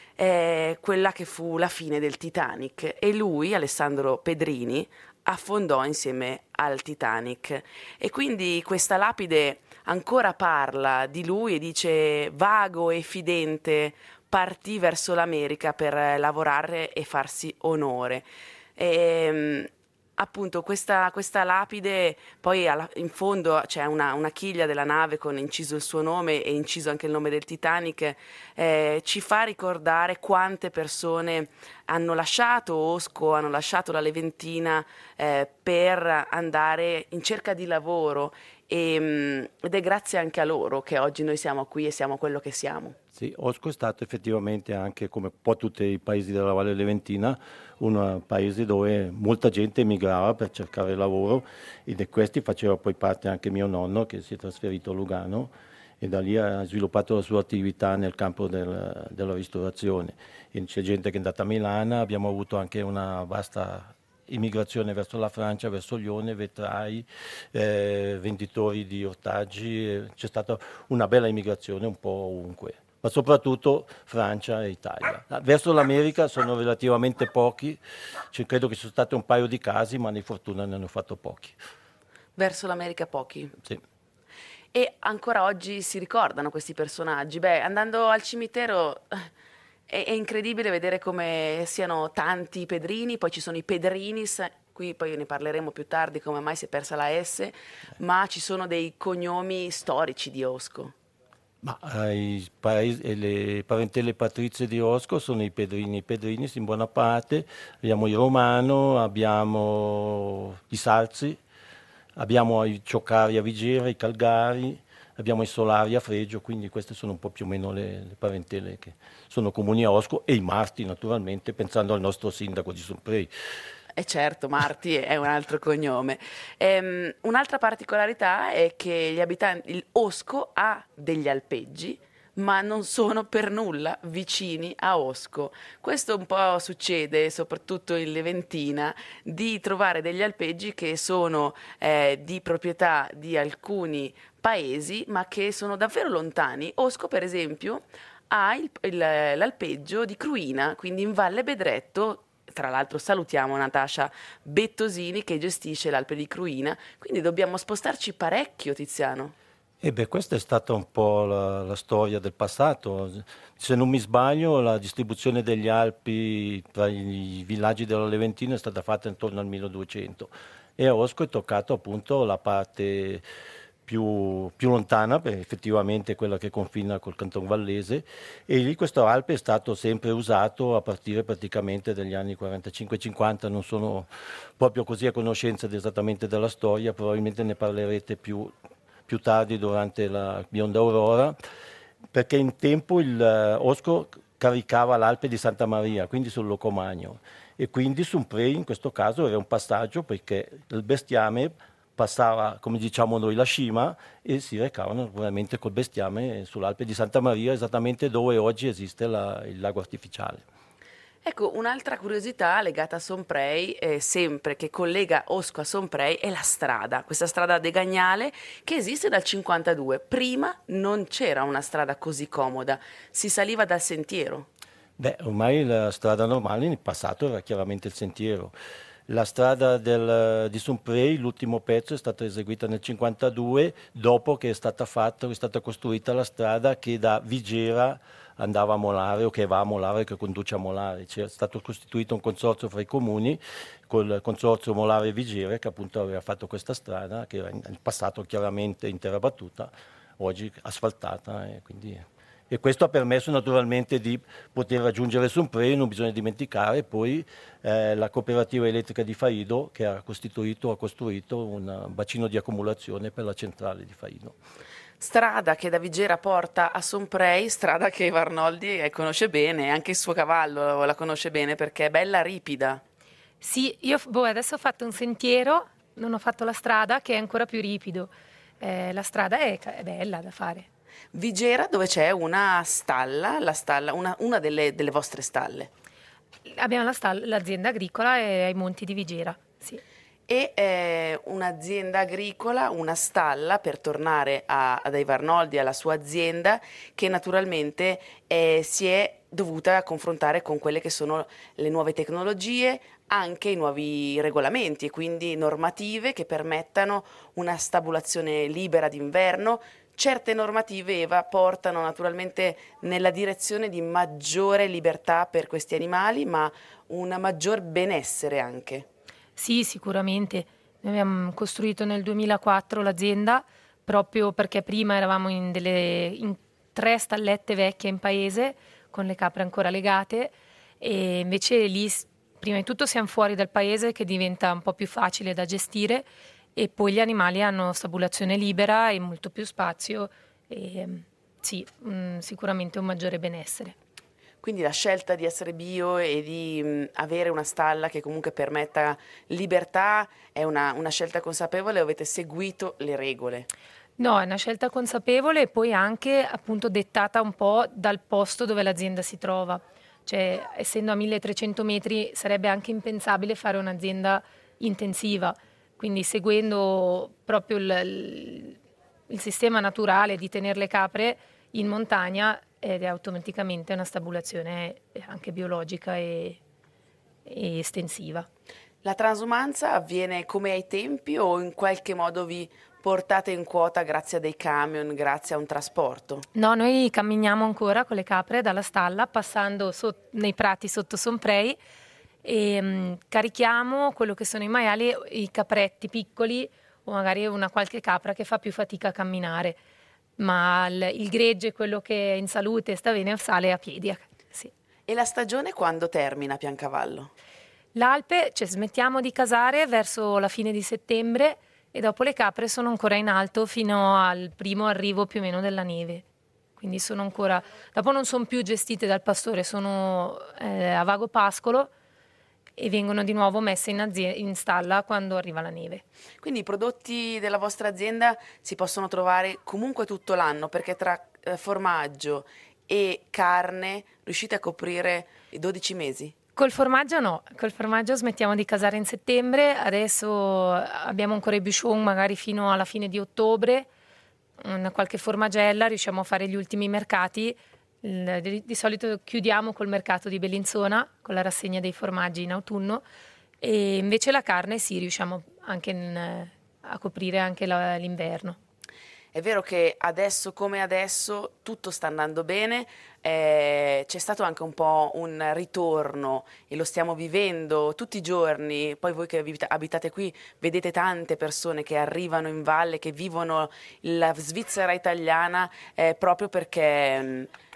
è quella che fu la fine del Titanic, e lui, Alessandro Pedrini, affondò insieme al Titanic. E quindi questa lapide ancora parla di lui e dice: vago e fidente partì verso l'America per lavorare e farsi onore. E, appunto questa, questa lapide, poi alla, in fondo c'è una, una chiglia della nave con inciso il suo nome e inciso anche il nome del Titanic, eh, ci fa ricordare quante persone hanno lasciato Osco, hanno lasciato la Leventina eh, per andare in cerca di lavoro, e, mh, ed è grazie anche a loro che oggi noi siamo qui e siamo quello che siamo. Sì, Osco è stato effettivamente anche, come un po' tutti i paesi della Valle Leventina, un paese dove molta gente emigrava per cercare lavoro, e di questi faceva poi parte anche mio nonno, che si è trasferito a Lugano e da lì ha sviluppato la sua attività nel campo del, della ristorazione. E c'è gente che è andata a Milano, abbiamo avuto anche una vasta immigrazione verso la Francia, verso Lione, vetrai, eh, venditori di ortaggi, eh, c'è stata una bella immigrazione un po' ovunque, ma soprattutto Francia e Italia. Verso l'America sono relativamente pochi, cioè, credo che ci sono stati un paio di casi, ma di fortuna ne hanno fatto pochi. Verso l'America pochi? Sì. E ancora oggi si ricordano questi personaggi. Beh, andando al cimitero è, è incredibile vedere come siano tanti i Pedrini, poi ci sono i Pedrinis, qui poi ne parleremo più tardi come mai si è persa la S, ma ci sono dei cognomi storici di Osco. Ma eh, i paesi, e le parentele patrizie di Osco sono i Pedrini, i Pedrinis in buona parte, abbiamo i Romano, abbiamo i Salzi, abbiamo i Cioccari a Vigera, i Calgari, abbiamo i Solari a Fregio, quindi queste sono un po' più o meno le, le parentele che sono comuni a Osco, e i Marti naturalmente, pensando al nostro sindaco di Somprey. E certo, Marti è un altro cognome. Ehm, un'altra particolarità è che gli abitanti, il Osco ha degli alpeggi, ma non sono per nulla vicini a Osco. Questo un po' succede, soprattutto in Leventina, di trovare degli alpeggi che sono eh, di proprietà di alcuni paesi, ma che sono davvero lontani. Osco, per esempio, ha il, il, l'alpeggio di Cruina, quindi in Valle Bedretto. Tra l'altro salutiamo Natascia Bettosini che gestisce l'Alpe di Cruina, quindi dobbiamo spostarci parecchio, Tiziano. E beh, questa è stata un po' la, la storia del passato. Se non mi sbaglio, la distribuzione degli Alpi tra i villaggi della Leventina è stata fatta intorno al milleduecento, e a Osco è toccato appunto la parte più, più lontana, perché effettivamente è quella che confina col Canton Vallese, e lì questo Alpe è stato sempre usato a partire praticamente dagli anni quarantacinque cinquanta. Non sono proprio così a conoscenza esattamente della storia, probabilmente ne parlerete più più più tardi durante la bionda aurora, perché in tempo il uh, Osco caricava l'Alpe di Santa Maria, quindi sul Locomagno, e quindi Somprey in questo caso era un passaggio perché il bestiame passava, come diciamo noi, la cima e si recavano veramente col bestiame sull'Alpe di Santa Maria, esattamente dove oggi esiste la, il lago artificiale. Ecco, un'altra curiosità legata a Somprey, eh, sempre che collega Osco a Somprey, è la strada, questa strada degagnale che esiste dal cinquantadue. Prima non c'era una strada così comoda, si saliva dal sentiero. Beh, ormai la strada normale nel passato era chiaramente il sentiero. La strada del, di Somprey, l'ultimo pezzo, è stata eseguita nel cinquantadue, dopo che è stata fatta, è stata costruita la strada che da Vigera andava a Molare o che va a Molare, che conduce a Molare. C'è stato costituito un consorzio fra i comuni, col consorzio Molare e Vigere, che appunto aveva fatto questa strada, che era in passato chiaramente in terra battuta, oggi asfaltata. E, quindi, e questo ha permesso naturalmente di poter raggiungere Somprey. Non bisogna dimenticare poi eh, la cooperativa elettrica di Faido, che ha costituito, ha costruito un bacino di accumulazione per la centrale di Faido. Strada che da Vigera porta a Somprey, strada che Varnoldi eh, conosce bene, anche il suo cavallo la conosce bene perché è bella ripida. Sì, io boh, adesso ho fatto un sentiero, non ho fatto la strada che è ancora più ripido. Eh, la strada è, è bella da fare. Vigera, dove c'è una stalla, la stalla una, una delle, delle vostre stalle. Abbiamo la stalla, l'azienda agricola e ai Monti di Vigera, sì. E eh, un'azienda agricola, una stalla, per tornare a, a dai Varnoldi, alla sua azienda, che naturalmente eh, si è dovuta confrontare con quelle che sono le nuove tecnologie, anche i nuovi regolamenti e quindi normative che permettano una stabulazione libera d'inverno. Certe normative, Eva, portano naturalmente nella direzione di maggiore libertà per questi animali, ma un maggior benessere anche. Sì, sicuramente. Noi abbiamo costruito nel duemilaquattro l'azienda proprio perché prima eravamo in, delle, in tre stallette vecchie in paese con le capre ancora legate e invece lì prima di tutto siamo fuori dal paese che diventa un po' più facile da gestire e poi gli animali hanno stabulazione libera e molto più spazio e sì, mh, sicuramente un maggiore benessere. Quindi la scelta di essere bio e di mh, avere una stalla che comunque permetta libertà è una, una scelta consapevole o avete seguito le regole? No, è una scelta consapevole e poi anche appunto dettata un po' dal posto dove l'azienda si trova. Cioè, essendo a milletrecento metri sarebbe anche impensabile fare un'azienda intensiva, quindi seguendo proprio il, il, il sistema naturale di tenere le capre in montagna ed è automaticamente una stabulazione anche biologica e, e estensiva. La transumanza avviene come ai tempi o in qualche modo vi portate in quota grazie a dei camion, grazie a un trasporto? No, noi camminiamo ancora con le capre dalla stalla passando so- nei prati sotto Somprey e mh, carichiamo quello che sono i maiali, i capretti piccoli o magari una qualche capra che fa più fatica a camminare. Ma il, il gregge, quello che è in salute e sta bene, sale a piedi. Sì. E la stagione quando termina a Piancavallo? L'Alpe, cioè smettiamo di casare verso la fine di settembre e dopo le capre sono ancora in alto fino al primo arrivo più o meno della neve. Quindi sono ancora, dopo non sono più gestite dal pastore, sono eh, a vago pascolo e vengono di nuovo messe in, azienda, in stalla quando arriva la neve. Quindi i prodotti della vostra azienda si possono trovare comunque tutto l'anno, perché tra eh, formaggio e carne riuscite a coprire i dodici mesi? Col formaggio no, col formaggio smettiamo di casare in settembre, adesso abbiamo ancora i bouchon magari fino alla fine di ottobre, una qualche formagella, riusciamo a fare gli ultimi mercati. Di, di solito chiudiamo col mercato di Bellinzona con la rassegna dei formaggi in autunno e invece la carne sì, riusciamo anche in, a coprire anche la, l'inverno. È vero che adesso come adesso tutto sta andando bene, eh, c'è stato anche un po' un ritorno e lo stiamo vivendo tutti i giorni, poi voi che abitate qui vedete tante persone che arrivano in valle, che vivono la Svizzera italiana eh, proprio perché mh,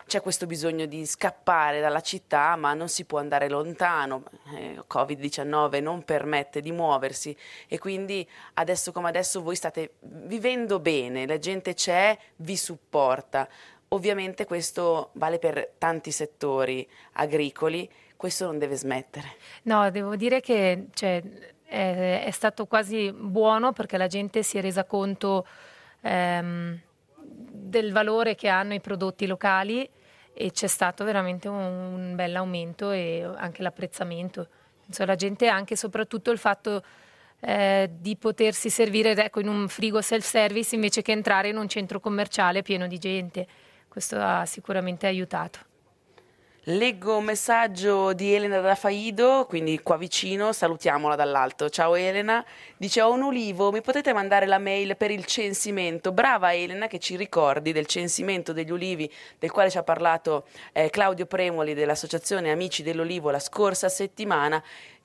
c'è questo bisogno di scappare dalla città, ma non si può andare lontano, eh, covid diciannove non permette di muoversi e quindi adesso come adesso voi state vivendo bene, la gente c'è, vi supporta. Ovviamente questo vale per tanti settori agricoli, questo non deve smettere. No, devo dire che cioè, è, è stato quasi buono perché la gente si è resa conto ehm, del valore che hanno i prodotti locali e c'è stato veramente un, un bel aumento e anche l'apprezzamento. Insomma, la gente anche e soprattutto il fatto eh, di potersi servire ecco, in un frigo self-service invece che entrare in un centro commerciale pieno di gente. Questo ha sicuramente aiutato. Leggo un messaggio di Elena da Faido, quindi qua vicino, salutiamola dall'alto. Ciao Elena, dice ho un ulivo, mi potete mandare la mail per il censimento? Brava Elena che ci ricordi del censimento degli ulivi del quale ci ha parlato eh, Claudio Premoli dell'Associazione Amici dell'Olivo la scorsa settimana.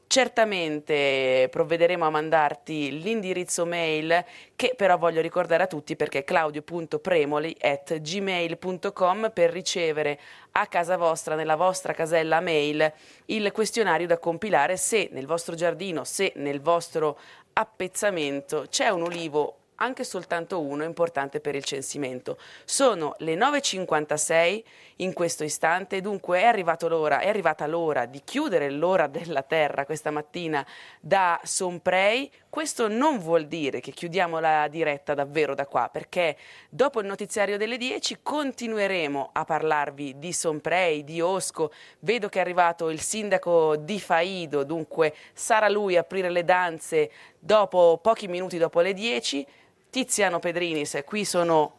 Certamente provvederemo a mandarti l'indirizzo mail che però voglio ricordare a tutti perché è claudio punto premoli at gmail punto com per ricevere a casa vostra, nella vostra casella mail, il questionario da compilare se nel vostro giardino, se nel vostro appezzamento c'è un ulivo, anche soltanto uno, importante per il censimento. Sono le nove e cinquantasei in questo istante, dunque è arrivato l'ora, è arrivata l'ora di chiudere l'ora della terra questa mattina da Somprey. Questo non vuol dire che chiudiamo la diretta davvero da qua, perché dopo il notiziario delle dieci continueremo a parlarvi di Somprey, di Osco. Vedo che è arrivato il sindaco di Faido, dunque sarà lui a aprire le danze dopo pochi minuti dopo le dieci. Tiziano Pedrinis, qui sono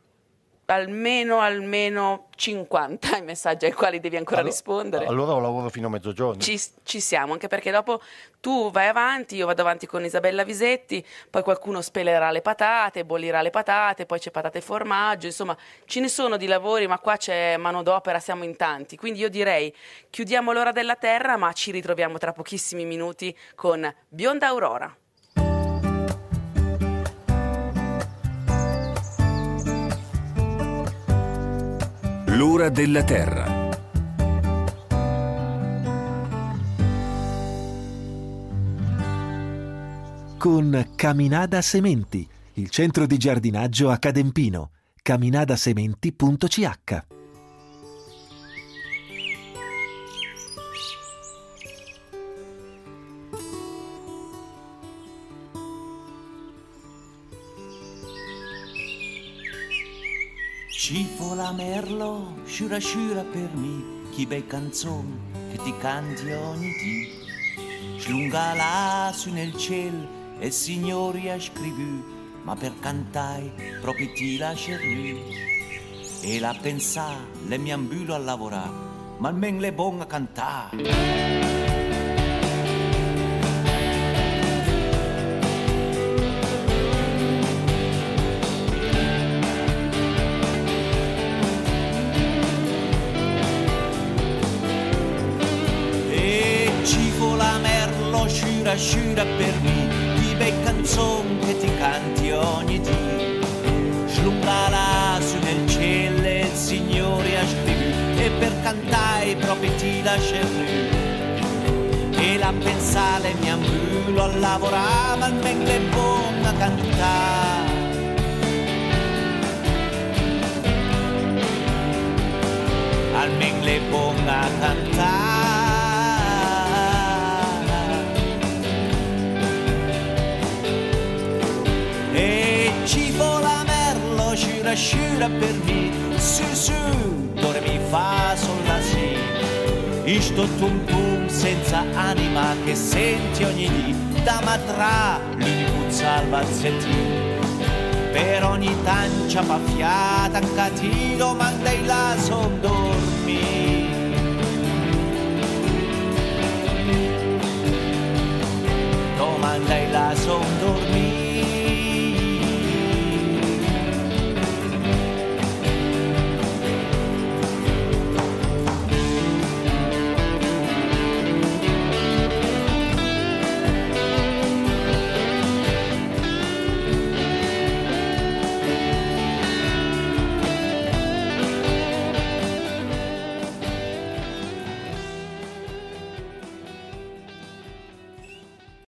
almeno, almeno cinquanta i messaggi ai quali devi ancora allora, rispondere. Allora lavoro fino a mezzogiorno. Ci, ci siamo, anche perché dopo tu vai avanti, io vado avanti con Isabella Visetti, poi qualcuno spelerà le patate, bollirà le patate, poi c'è patate e formaggio, insomma ce ne sono di lavori, ma qua c'è manodopera, siamo in tanti. Quindi io direi chiudiamo l'ora della terra, ma ci ritroviamo tra pochissimi minuti con Bionda Aurora. L'ora della terra. Con Caminada Sementi, il centro di giardinaggio a Cadempino. caminadasementi punto c h. Ci fu la merlo, sciura sciura per me, chi bei canzoni che ti canti ogni dì. Slunga lassù nel cielo e il Signore ha scrivù, ma per cantare proprio ti lascerò. E la pensà, le mi ambulo a lavorare, ma almeno le buone a cantare. Sciura, sciura per me, di bei canzoni che ti canti ogni dì. Slunga lassù nel cielo e il Signore ha scritto, e per cantare proprio ti lascerò. E la pensare mi ambulo a lavorare, ma almeno è buona a cantare. Almeno è buona a cantare. Sciura, sciura per me, su su, dove mi fa sol la si. In sto tum tum senza anima che senti ogni dì, da matra l'unico salvazzettino. Per ogni tancia paffiata, anche ti domandai la son dormi. Domandai la son